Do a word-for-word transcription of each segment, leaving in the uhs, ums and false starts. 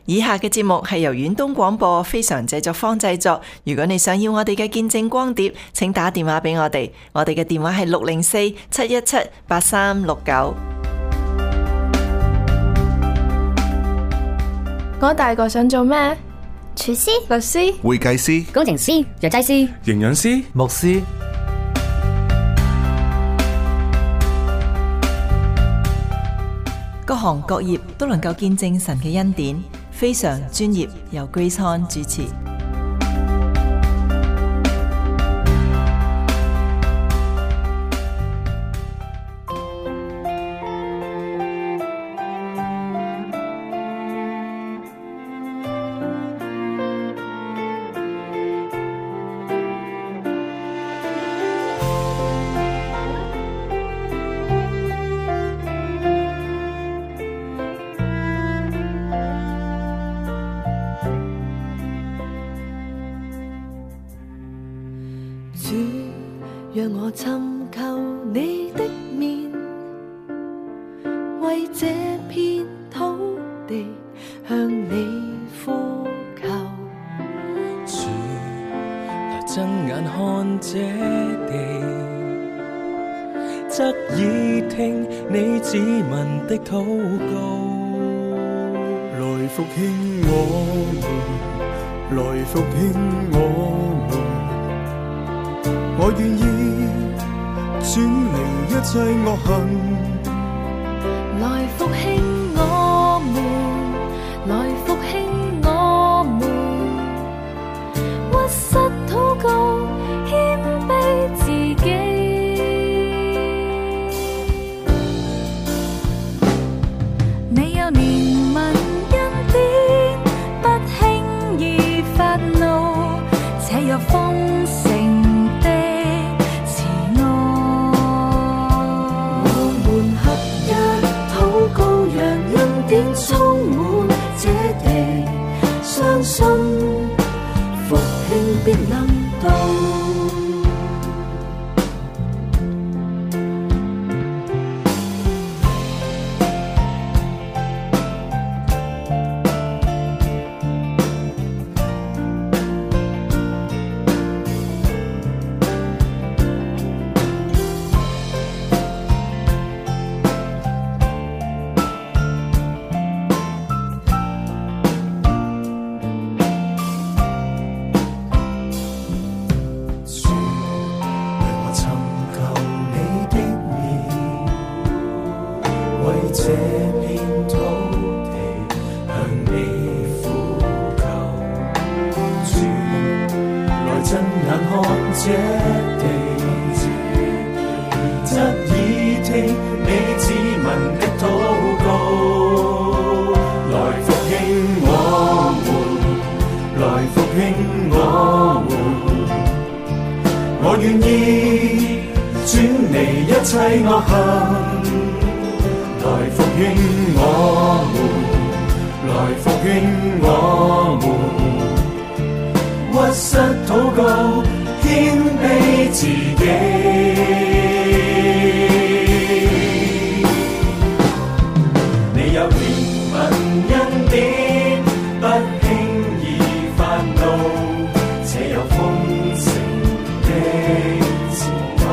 以下嘅節目係由遠東廣播非常製作坊製作。如果你想要我哋嘅見證光碟，請打電話俾我哋，我哋嘅電話係六零四七一七八三六九。 我大個想做咩？ 廚師、 律師、 會計師、 工程師、藥劑師、 營養師、 牧師。 各行各業都能夠見證神嘅恩典，非常專業，由 Grace Han 主持。 讓我尋求你的面，為這片土地向你呼求。 主，來睜眼看這地，側耳聽你子民的禱告。 來復興我們，來復興我們。我願意轉離一切惡行， 來復興我們，來復興我們，屈膝禱告，謙卑自己。你有憐憫恩典，不輕易發怒，且有豐盛。充滿這地，相信復興必能到。 我願意轉離一切惡行，來復興我們，來復興我們，屈膝禱告，謙卑自己。你有憐憫恩典，不輕易發怒，且有豐盛的慈愛，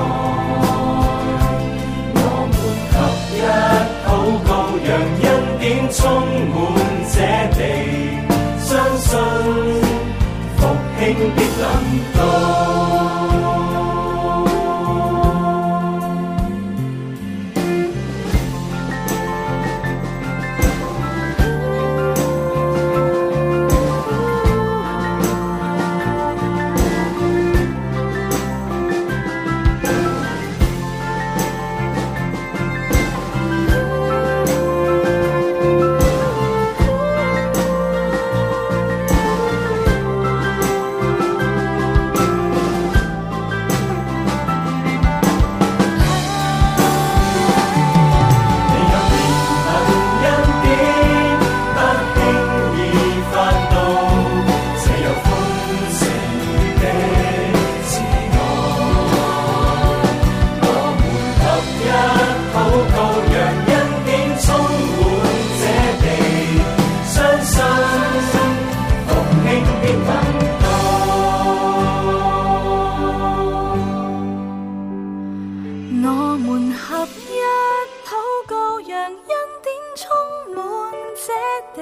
我們合一禱告，讓恩典充滿這地，相信復興必能到。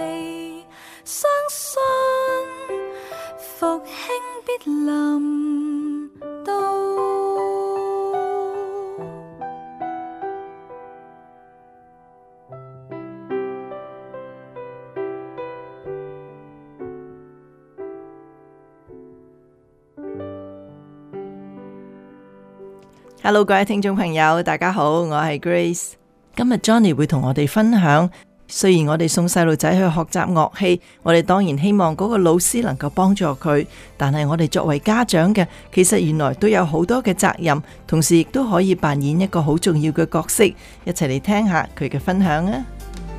地，相信復興必臨到。 Hello， 各位聽眾朋友，大家好，我係 Grace。今日 Johnny 會同我哋分享，雖然我哋送細路仔去學習樂器，我哋當然希望嗰個老師能夠幫助佢，但係我哋作為家長嘅，其實原來都有好多嘅責任，同時亦都可以扮演一個好重要嘅角色。一齊嚟聽下佢嘅分享啊！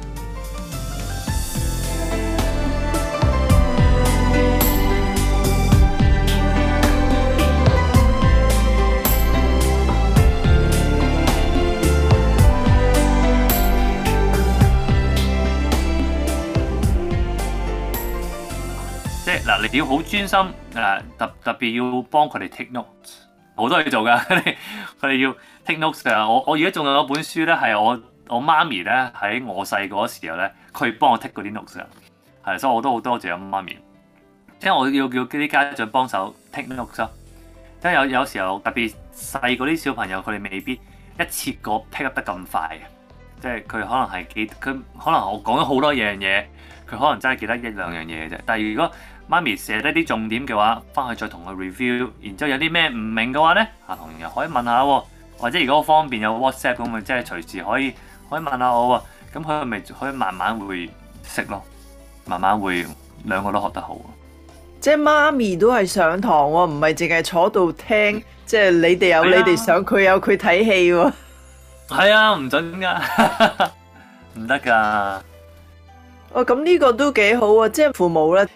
嗱，你要好專心，誒特特別要幫佢哋 take notes， 好多嘢做㗎。佢哋要 take notes 啊！我我而家仲有一本書咧，係我我媽咪咧喺我細個嗰時候咧，佢幫我 take 嗰啲 notes 啊，係，所以我都好多謝我媽咪。即係我要叫啲家長幫手 take notes 咯。即係有有時候特別細嗰啲小朋友，佢哋未必一次過 pick up 得咁快嘅，即係佢可能係記，佢可能我講咗好多樣嘢，佢可能真係記得一兩樣嘢嘅啫。但係如果媽咪寫低啲重點嘅話，翻去再同佢 review， 然之後有啲咩唔明嘅話咧，啊同樣可以問下喎，或者如果方便有 WhatsApp 咁咪即係隨時可以可以問下我喎，咁佢咪可以慢慢會識咯，慢慢會兩個都學得好。 即係媽咪都係上堂喎，唔係淨係坐度聽，即係你哋有你哋上，佢有佢睇戲喎。 係啊，唔準㗎，唔得㗎。 哦，咁呢個都幾好啊！即係父母咧。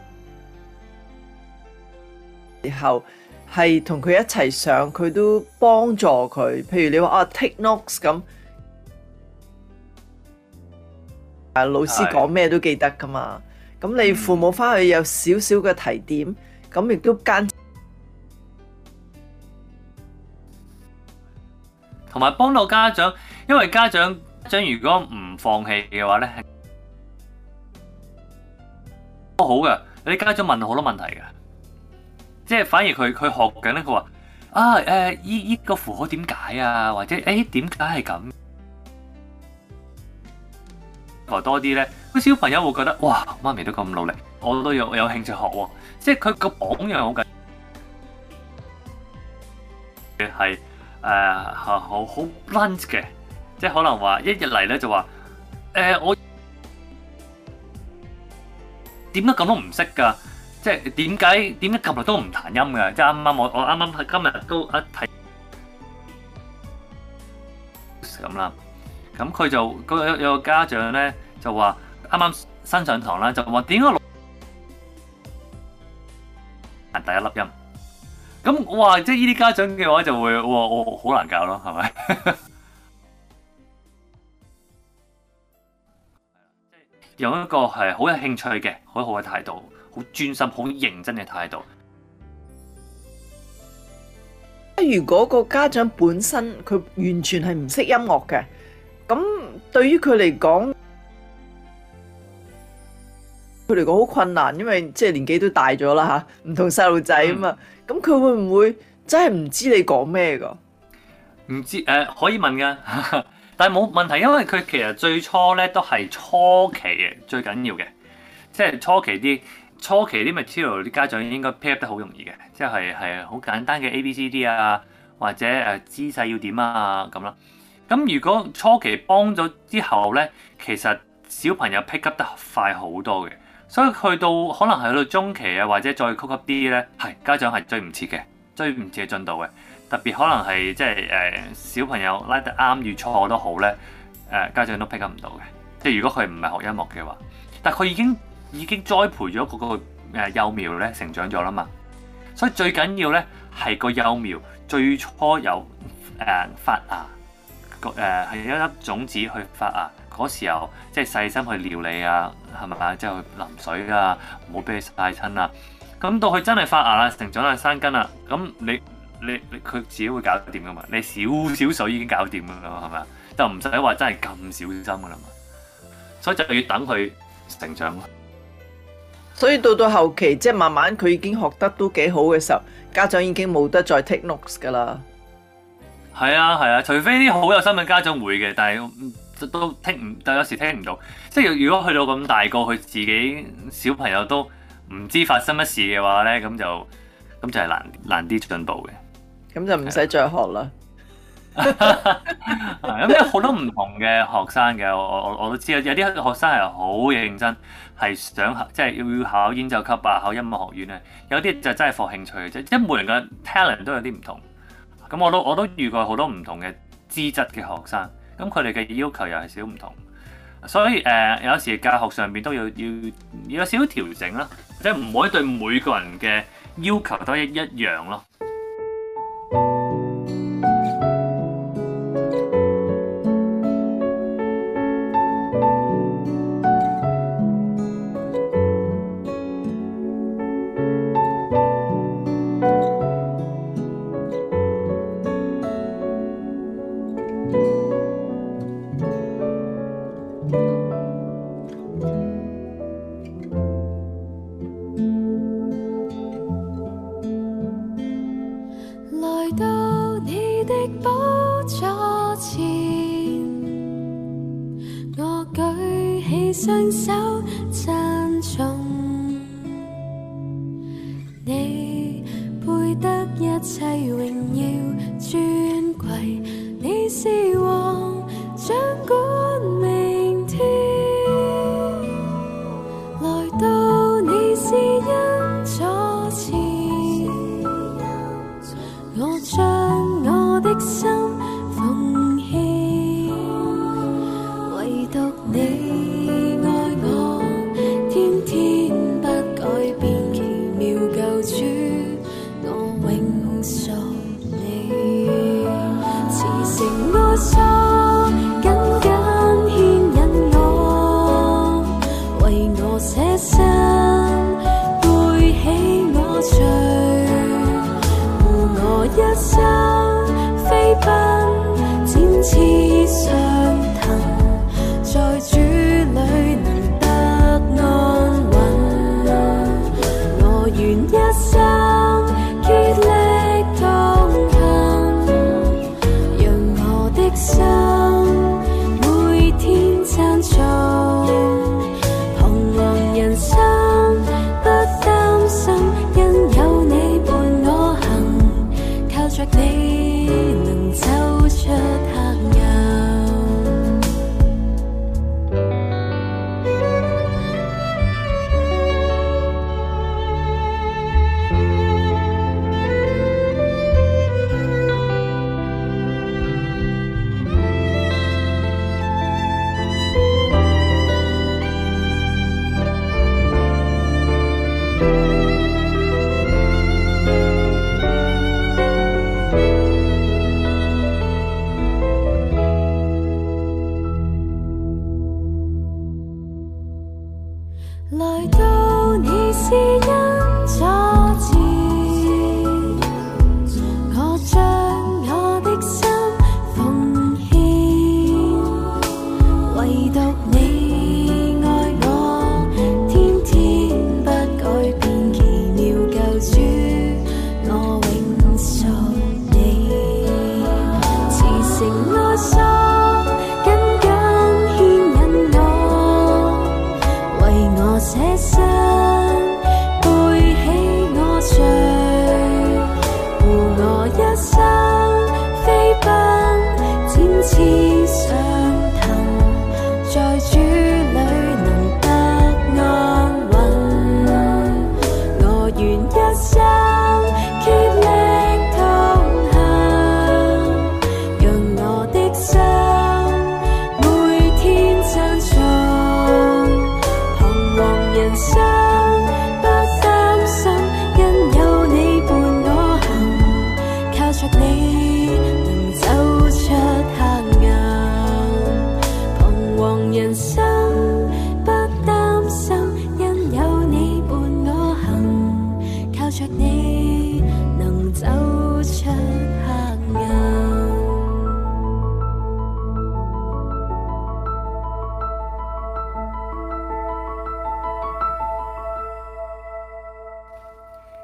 然後係同佢一齊上，佢都幫助佢。譬如你話啊 take notes 咁，啊老師講咩都記得噶嘛。咁你父母翻去有少少嘅提點，咁亦都間同埋幫到家長，因為家長家長如果唔放棄嘅話咧，都好嘅。有啲家長問好多問題嘅。即係反而佢佢學緊咧，佢話啊誒依依個符號點解啊，或者誒點解係咁？學多啲咧，個小朋友會覺得哇，媽咪都咁努力，我都有有興趣學喎。即係佢個榜樣好緊要，係誒好好好 blunt 嘅，即係可能話一日嚟咧就話誒、呃、我點解咁都唔識㗎？即係點解點解咁耐都唔彈音嘅？即係啱啱我我啱啱今日都一睇咁啦。咁佢就有有個家長咧就話啱啱新上堂啦，就話點解我彈第一粒音？咁我話即係呢啲家長嘅話就會哇我好難教咯，係咪？用一個係好有興趣嘅好好嘅態度。好專心、好認真嘅態度。 如果個家長本身佢完全係唔識音樂嘅，咁對於佢嚟講，佢嚟講好困難，因為即係年紀都大咗啦嚇，唔同細路仔啊嘛。咁佢、嗯、會唔會真係唔知你講咩㗎？ 唔知誒、呃，可以問㗎，但係冇問題，因為佢其實最初咧都係初期嘅最緊要嘅，即係初期啲。初期啲 material 啲家長應該 pick up 得好容易嘅，即係係好簡單嘅 A B C D 啊，或者誒姿勢要點啊咁啦。咁如果初期幫咗之後咧，其實小朋友 pick up 得快好多嘅，所以去到可能係去到中期啊，或者再高級啲咧，係家長係追唔切嘅，追唔切嘅進度嘅。特別可能係即係誒小朋友拉得啱與錯都好咧，誒、呃、家長都 pick up 唔到嘅。即係如果佢唔係學音樂嘅話，但係佢已經。已經栽培咗嗰個誒幼苗咧成長咗啦嘛，所以最緊要咧係個幼苗最初有誒、呃、發芽，個誒係一粒種子去發芽嗰時候，即係細心去料理啊，係咪啊？即係去淋水啊，唔好俾佢曬親啊。咁到佢真係發芽啦，成長啦，生根啦，咁你你你佢自己會搞掂噶嘛？你少少水已經搞掂噶啦，係咪啊？就唔使話真係咁小心噶啦嘛。所以就要等佢成長咯。 所以到到後期，即係慢慢佢已經學得都幾好嘅時候，家長已經冇得再 take notes 噶啦。 係啊係啊，除非啲好有心嘅家長會嘅，但係都聽唔，但有時聽唔到。即係如果去到咁大個，佢自己小朋友都唔知發生乜事嘅話咧，咁就咁就係難難啲進步嘅。 咁就唔使再學啦。 咁有好多唔同嘅學生嘅，我我我都知有啲學生係好認真，係想即係要考演奏級啊，考音樂學院咧。有啲就真係課興趣嘅啫，即係每人嘅 talent 都有啲唔同。咁我都我都遇過好多唔同嘅資質嘅學生，咁佢哋嘅要求又係少唔同，所以誒、呃、有時教學上邊都要要要有少少調整啦，即係唔可以對每個人嘅要求都一一樣咯。 雙手讚頌你，配得一切榮耀尊貴，你是王掌管明天，來到你是恩左前，我將我的心奉獻，唯獨你所緊緊牽引我，為我捨身，背起我罪，護我一生飛奔，展翅上騰，在主裏能得安穩。我願一生竭力同心每天讚頌，彷徨人生不擔心，因有你伴我行，靠着你能走出黑暗。來到你是恩左前，我將我的心奉獻，唯獨你愛我，天天不改變，奇妙救主，我永屬你，慈繩愛索緊緊牽引我，為我捨身，背起我罪，護我一生飛奔，展翅上騰，在主裏能得安穩。我願一生竭力同行，讓我的心每天讚頌，彷徨人生不擔心，因有你伴我行，靠着你能走出黑暗。彷徨人生不擔心，因有你伴我行，靠着你能走出黑暗。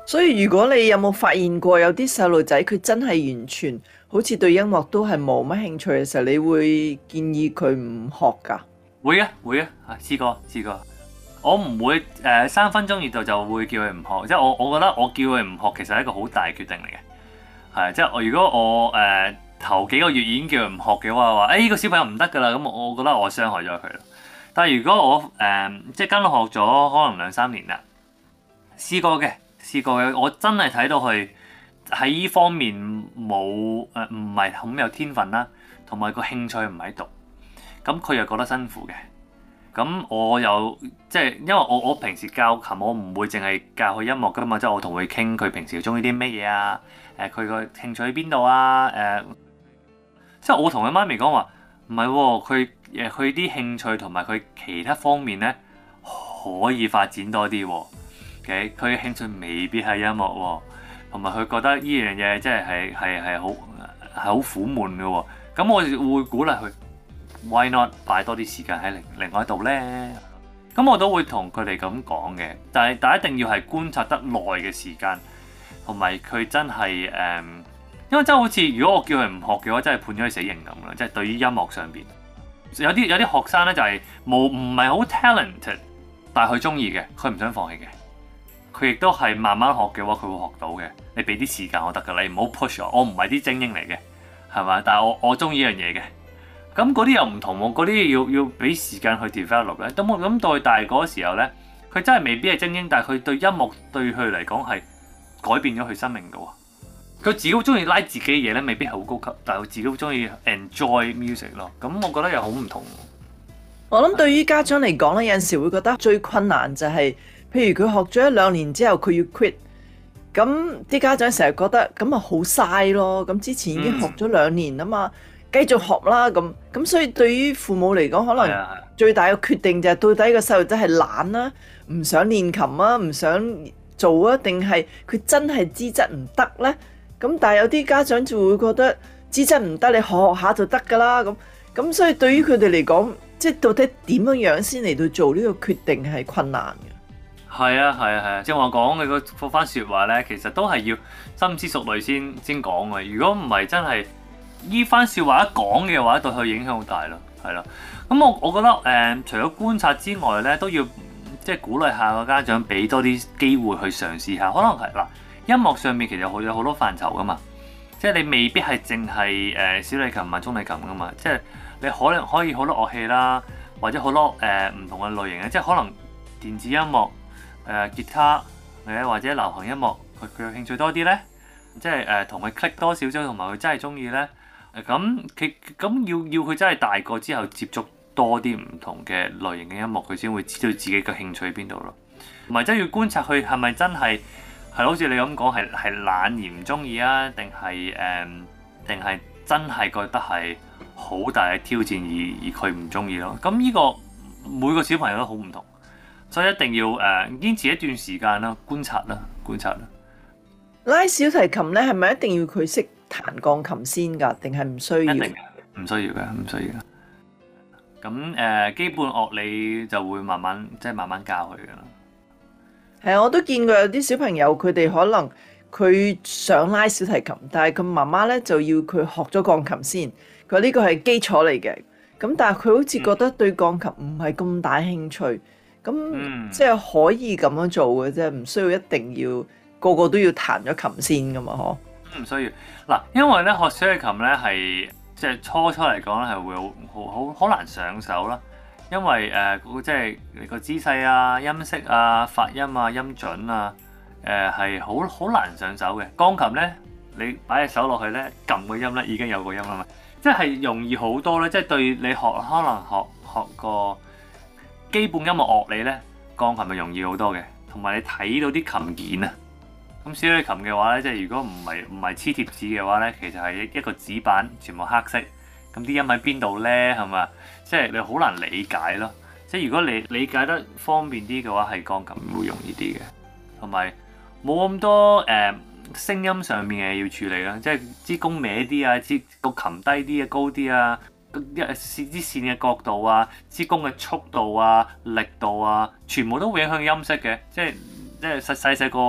所以如果你有冇發現過有啲細路仔佢真係完全好似對音樂都係冇乜興趣嘅時候，你會建議佢唔學㗎？ 會啊會啊，試過試過。我唔會誒、呃、三分鐘熱度就會叫佢唔學，即係我我覺得我叫佢唔學其實係一個好大決定嚟嘅，係即係我如果我誒、呃、頭幾個月已經叫佢唔學嘅話，話誒呢個小朋友唔得㗎啦，咁我覺得我傷害咗佢啦。但係如果我誒、呃、即係跟佢學咗可能兩三年啦，試過嘅試過嘅，我真係睇到佢喺呢方面冇誒唔係咁有天分啦，同埋個興趣唔喺度，咁佢又覺得辛苦嘅。咁我又即係因為我我平時教琴，我唔會淨係教佢音樂噶嘛，即係我同佢傾佢平時中意啲咩嘢啊，誒佢個興趣喺邊度啊，誒、呃、即係我同佢媽咪講話唔係喎，佢誒佢啲興趣同埋佢其他方面咧可以發展多啲喎。嘅佢嘅興趣未必係音樂喎，同埋佢覺得呢樣嘢即係係係係好係好苦悶嘅喎。咁我會鼓勵佢。Why not 擺多啲時間喺另另外一度咧？咁我都會同佢哋咁講嘅，但係但係一定要係觀察得耐嘅時間，同埋佢真係誒、嗯，因為真係好似如果我叫佢唔學嘅話，真係判咗佢死刑咁啦。即係對於音樂上邊，有啲有啲學生咧就係冇唔係好 talented， 但係佢中意嘅，佢唔想放棄嘅，佢亦都係慢慢學嘅話，佢會學到嘅。你俾啲時間我得㗎，你唔好 push 我，我唔係啲精英嚟嘅，係嘛？但係我我中意呢樣嘢嘅。咁嗰啲又唔同喎，嗰啲要要俾時間去 develop 咧。咁我咁到佢大嗰時候咧，佢真係未必係精英，但係佢對音樂對佢嚟講係改變咗佢生命嘅喎。佢自己好中意拉自己嘅嘢咧，未必係好高級，但係佢自己好中意 enjoy music 咯。咁我覺得又好唔同。 我諗對於家長嚟講咧，有陣時會覺得最困難就係、是，譬如佢學咗一兩年之後，佢要 quit，咁啲家長成日覺得咁啊好嘥咯。咁之前已經學咗兩年啊嘛。嗯繼續學啦，咁咁所以對於父母嚟講，可能最大嘅決定就係到底個細路仔係懶啦，唔想練琴啊，唔想做啊，定係佢真係資質唔得呢？咁但係有啲家長就會覺得資質唔得，你學學下就得㗎啦。咁咁所以對於佢哋嚟講，即係到底點樣樣先嚟到做呢個決定係困難嘅。 係啊係啊係啊，正話講嘅嗰番説話呢，其實都係要深思熟慮先先講嘅。如果唔係真係，依番説話一講嘅話，對佢影響好大咯，係咯。咁我我覺得誒、呃，除咗觀察之外咧，都要即係鼓勵下個家長，俾多啲機會去嘗試下。可能係嗱，音樂上面其實好有好多範疇噶嘛，即係你未必係淨係誒小提琴啊、中提琴噶嘛，即係你可能可以好多樂器啦，或者好多誒唔、呃、同嘅類型嘅，即係可能電子音樂、誒、呃、吉他誒或者流行音樂，佢佢有興趣多啲咧，即係誒同佢 click 多少少，同埋佢真係中意咧。咁佢咁要要佢真係大個之後接觸多啲唔同嘅類型嘅音樂，佢先會知道自己嘅興趣喺邊度咯。同埋真係要觀察佢係咪真係係好似你咁講係係懶而唔中意啊，定係誒定係真係覺得係好大嘅挑戰而而佢唔中意咯。咁呢個每個小朋友都好唔同，所以一定要誒、呃、堅持一段時間啦，觀察啦，觀察啦。 拉小提琴咧，係咪一定要佢識彈鋼琴先㗎？定係唔需要？ 一定唔需要嘅，唔需要嘅。咁誒、呃，基本樂理就會慢慢即係慢慢教佢㗎啦。 係啊，我都見過有啲小朋友，佢哋可能佢想拉小提琴，但係佢媽媽咧就要佢學咗鋼琴先。佢話呢個係基礎嚟嘅。咁但係佢好似覺得對鋼琴唔係咁大興趣。咁、嗯、即係可以咁樣做嘅啫，唔需要一定要個個都要彈咗琴先㗎嘛，嗬？ 唔需要嗱，因為咧學小提琴咧係即係初初嚟講咧係會好好好好難上手啦，因為誒、呃、即係個姿勢啊、音色啊、發音啊、音準啊，誒係好好難上手嘅。鋼琴咧，你擺隻手落去咧，撳個音咧已經有個音啦嘛，即係容易好多咧。即係對你學可能學學個基本音樂樂理咧，鋼琴係容易好多嘅，同埋你睇到啲琴鍵啊。咁小提琴嘅話咧，即係如果唔係唔係黐貼紙嘅話咧，其實係一個紙板，全部黑色。咁啲音喺邊度咧？係嘛？即係你好難理解咯。即係如果你理解得方便啲嘅話，係鋼琴會容易啲嘅，同埋冇咁多誒、呃、聲音上面嘅嘢要處理啦。即係支弓歪啲啊，支個琴低啲啊，高啲啊，一線支線嘅角度啊，支弓嘅速度啊、力度啊，全部都會影響音色嘅。即係即係細細細個。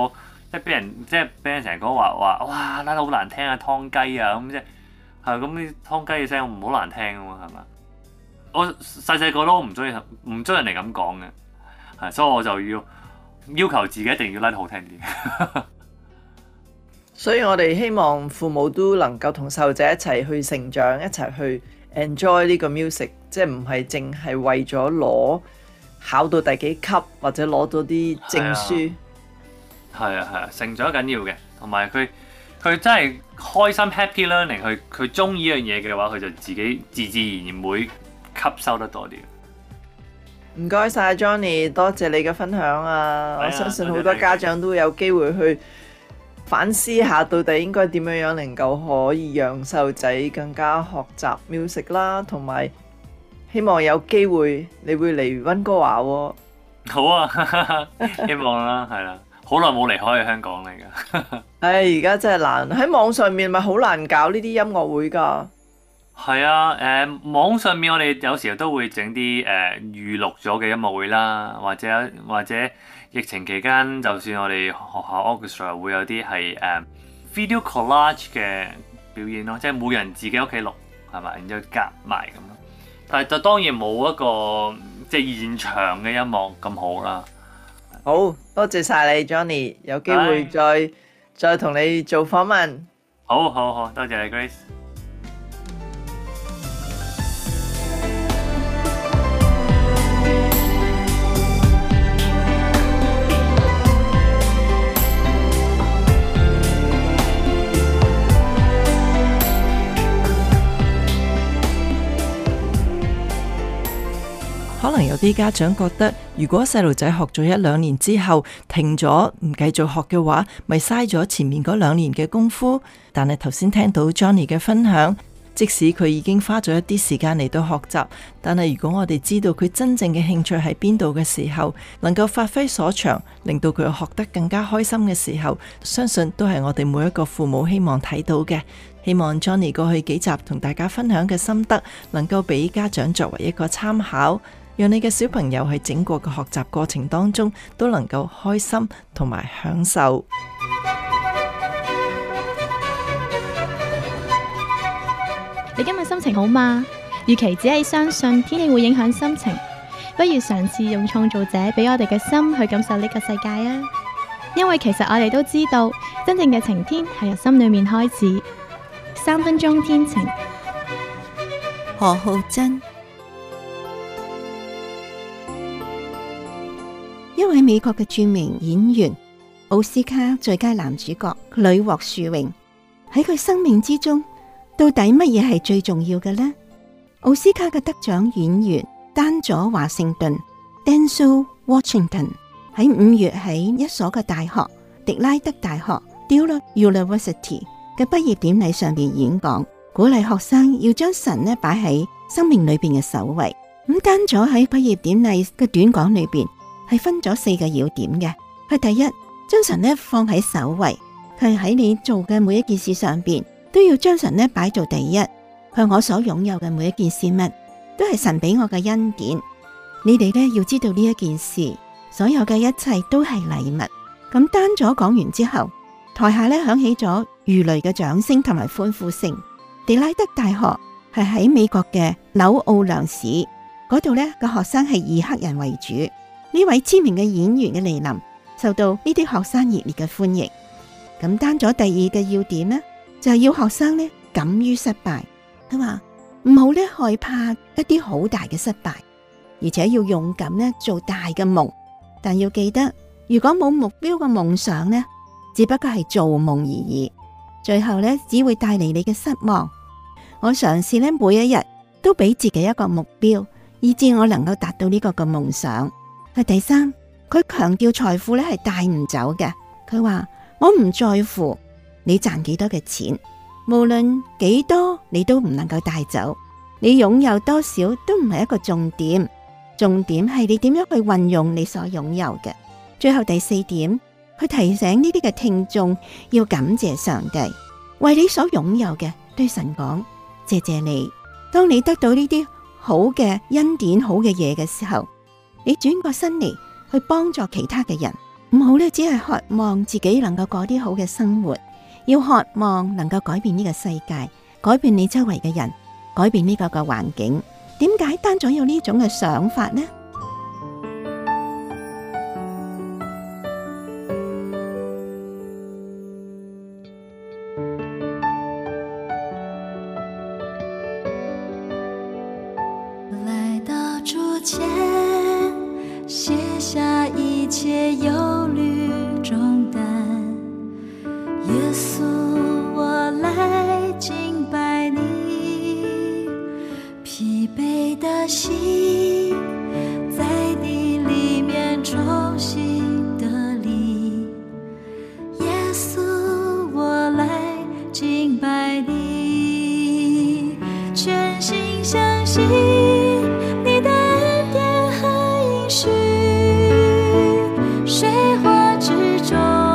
即係俾人即係俾人成日講話話哇拉得好難聽啊湯雞啊咁即係係咁啲湯雞嘅聲唔好難聽啊嘛係嘛？我細細個都唔中意唔中意人哋咁講嘅，係所以我就要要求自己一定要拉得好聽啲。 所以我哋希望父母都能夠同細路仔一齊去成長，一齊去 enjoy 呢個 music， 即係唔係淨係為咗攞考到第幾級或者攞到啲證書。 係啊係啊，成長緊要嘅，同埋佢佢真係開心 happy learning，佢佢中意呢樣嘢嘅話，佢就自己自自然然會吸收得多啲。 唔該晒 Johnny， 多謝你嘅分享啊！我相信好多家長都有機會去反思下，到底應該點樣樣能夠可以讓細路仔更加學習 music 啦，同埋希望有機會你會嚟溫哥華喎。 好啊，希望啦，係啦，好耐冇離開香港嚟㗎。 唉，而家真係難喺網上面咪好難搞呢啲音樂會㗎。 係啊，誒、呃、網上面我哋有時候都會整啲誒預錄咗嘅音樂會啦，或者或者疫情期間，就算我哋學校 orchestra 會有啲係誒 video collage 嘅表演咯，即係每人自己屋企錄係咪，然之後夾埋咁咯。但係就當然冇一個即係現場嘅音樂咁好啦。 好多謝晒你 Johnny， 有機會再再同你做訪問。 好好好，多謝你 Grace。 可能有啲家長覺得，如果細路仔學咗一兩年之後停咗唔繼續學嘅話，咪嘥咗前面嗰兩年嘅功夫。但係頭先聽到 Johnny 嘅分享，即使佢已經花咗一啲時間嚟到學習，但係如果我哋知道佢真正嘅興趣喺邊度嘅時候，能夠發揮所長，令到佢學得更加開心嘅時候，相信都係我哋每一個父母希望睇到嘅。希望 Johnny 過去幾集同大家分享嘅心得，能夠俾家長作為一個參考，讓你嘅小朋友喺整個嘅學習過程當中都能夠開心同埋享受。 你今日心情好嗎？與其只係相信天氣會影響心情，不如嘗試用創造者俾我哋嘅心去感受呢個世界啊！因為其實我哋都知道，真正嘅晴天係由心裏面開始。三分鐘天晴。 何浩珍，一位美國嘅著名演員，奧斯卡最佳男主角，屢獲殊榮。喺佢生命之中，到底乜嘢係最重要嘅呢？奧斯卡嘅得獎演員丹佐華盛頓 （Denzel Washington） 喺五月喺一所嘅大學迪拉德大學 （Dillard University） 嘅畢業典禮上邊演講，鼓勵學生要將神呢擺喺生命裏邊嘅首位。咁丹佐喺畢業典禮嘅短講裏邊係分咗四個要點嘅。佢第一，將神呢放喺首位，佢喺你做嘅每一件事上邊都要將神呢擺做第一。向我所擁有嘅每一件事物都係神俾我嘅恩典。你哋呢要知道呢一件事，所有嘅一切都係禮物。咁丹佐講完之後，台下呢響起咗如雷嘅掌聲同埋歡呼聲。迪拉德大學係喺美國嘅紐奧良市嗰度，呢個學生係以黑人為主。呢位知名嘅演員嘅嚟臨，受到呢啲學生熱烈嘅歡迎。咁丹佐第二嘅要點呢，就係要學生呢敢於失敗。佢話唔好咧害怕一啲好大嘅失敗，而且要勇敢咧做大嘅夢。但要記得，如果冇目標嘅夢想呢，只不過係做夢而已，最後呢，只會帶嚟你嘅失望。我嘗試咧每一日都俾自己一個目標，以致我能夠達到呢個嘅夢想。係第三，佢強調財富咧係帶唔走嘅。佢話我唔在乎你賺幾多嘅錢。無論幾多，你都唔能夠帶走。你擁有多少都唔係一個重點，重點係你點樣去運用你所擁有嘅。最後第四點，去提醒呢啲嘅聽眾要感謝上帝，為你所擁有嘅對神講謝謝你。當你得到呢啲好嘅恩典、好嘅嘢嘅時候，你轉過身嚟去幫助其他嘅人， 唔好咧，只係渴望自己能夠過啲好嘅生活，要渴望能夠改變呢個世界，改變你周圍嘅人，改變呢個嘅環境。點解單咗有呢種嘅想法呢？ 来到主前，卸下一切忧虑重担，耶稣，我来敬拜你，疲惫的心在你里面重新得力，耶稣，我来敬拜你，全心相信你的恩典和应许，水火之中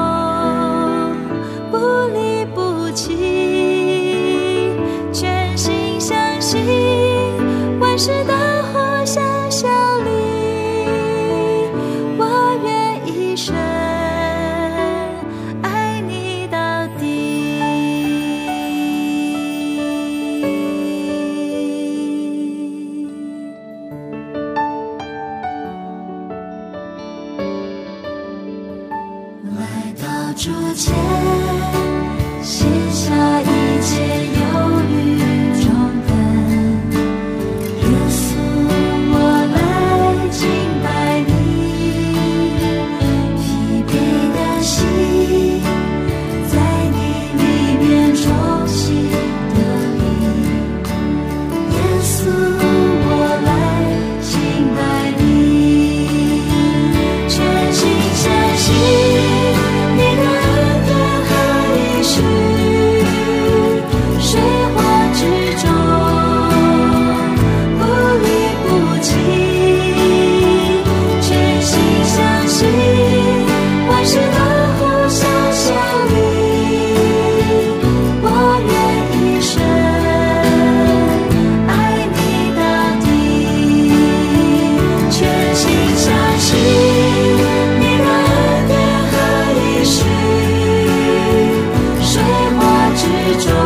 不离不弃，全心相信万事都互相效力，我愿一生爱你到底。来到主前，卸下一切忧虑重担，耶稣，我来敬拜你，疲惫的心在你里面重新得力，耶稣，我来敬拜你，全心相信你的恩典和应许，水火之中不离不弃，全心相信万事都互相效力，我愿一生爱你到底，全心相信你的恩典和应许，水火之中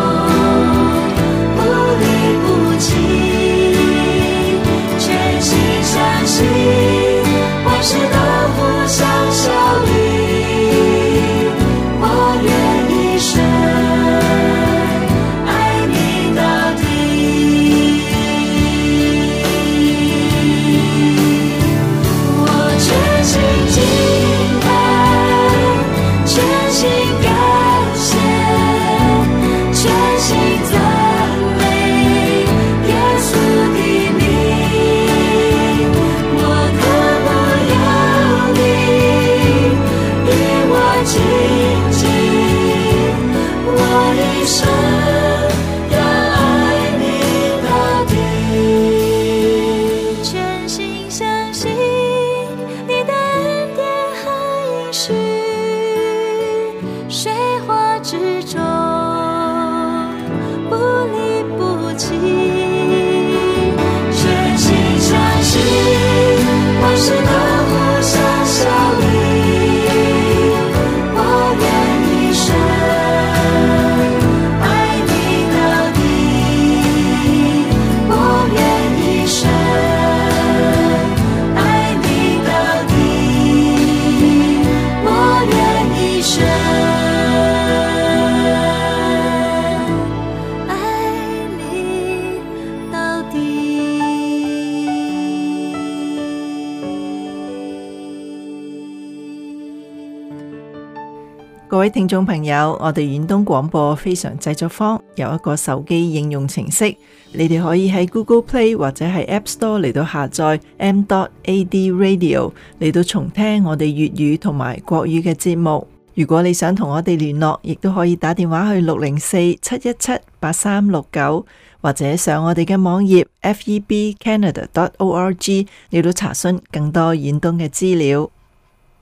不离不弃，全心相信万事都互相效力，我愿一生爱你到底，我全心敬拜，全心感谢，全心赞美耶稣的名，我渴慕有你与我亲近，我一生要爱你到底，全心相信你的恩典和应许，水火之中不离不弃，全心相信万事都互相效力，我愿一生爱你到底，我愿一生爱你到底，我愿一生爱你到底。 各位聽眾朋友，我哋遠東廣播非常製作坊有一個手機應用程式，你哋可以喺 Google Play 或者係 App Store 嚟到下載 m dot a d radio 嚟到重聽我哋粵語同埋國語嘅節目。如果你想同我哋聯絡，亦都可以打電話去六零四七一七八三六九，或者上我哋嘅網頁 f e b canada dot org 嚟到查詢更多遠東嘅資料。